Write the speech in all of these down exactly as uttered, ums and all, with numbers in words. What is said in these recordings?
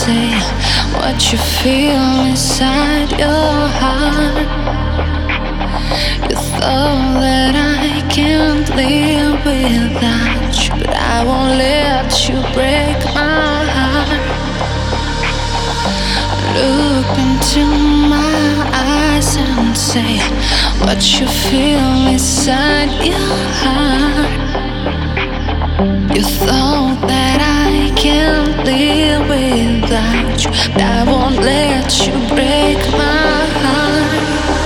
say what you feel inside your heart. You thought that I can't live without you, but I won't let you break my heart. Look into my eyes and say what you feel inside your heart. You thought that I can't live without you, but I won't let you break my heart.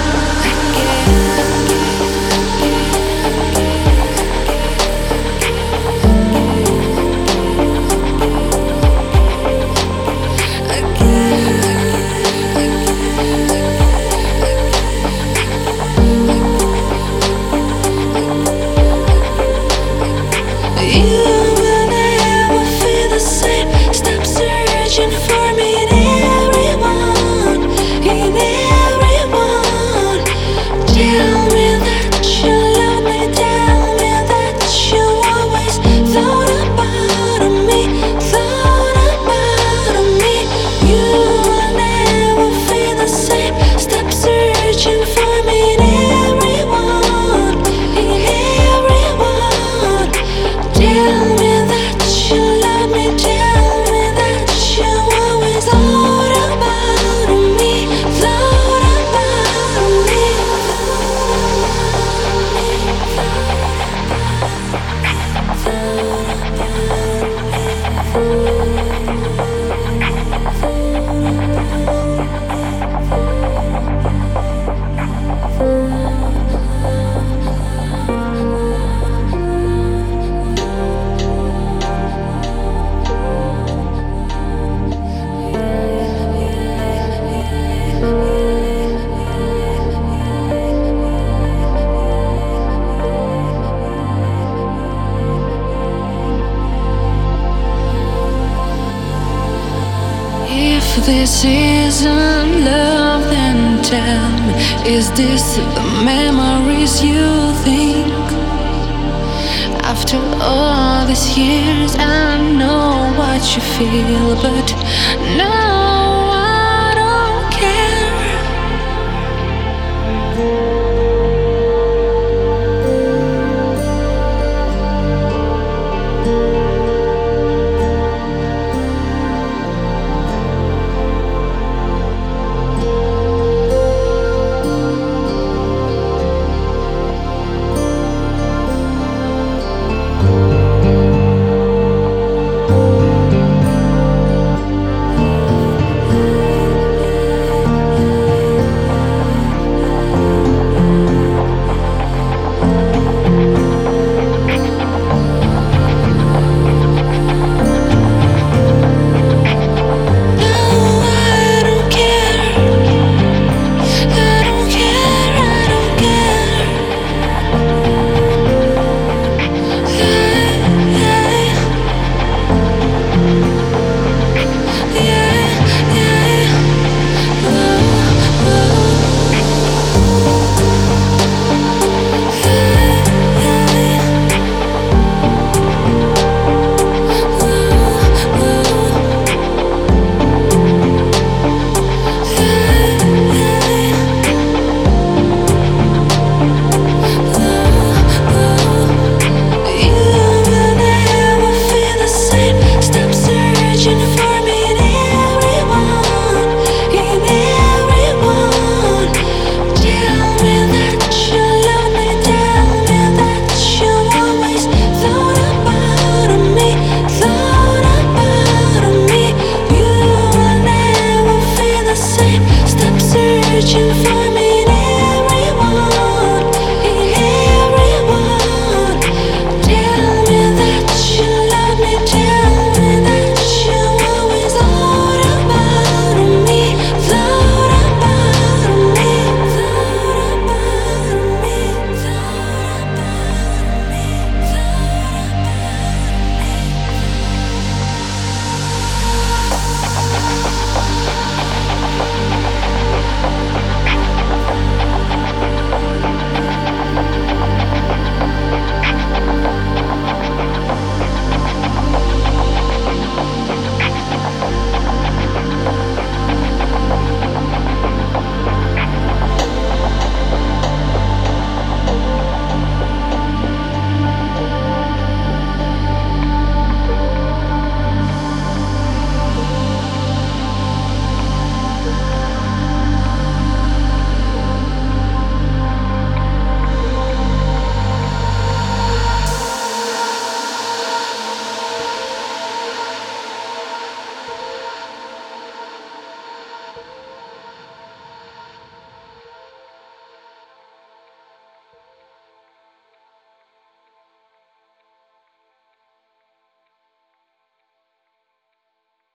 If this isn't love, then tell me, is this the memories you think? After all these years, I know what you feel, but now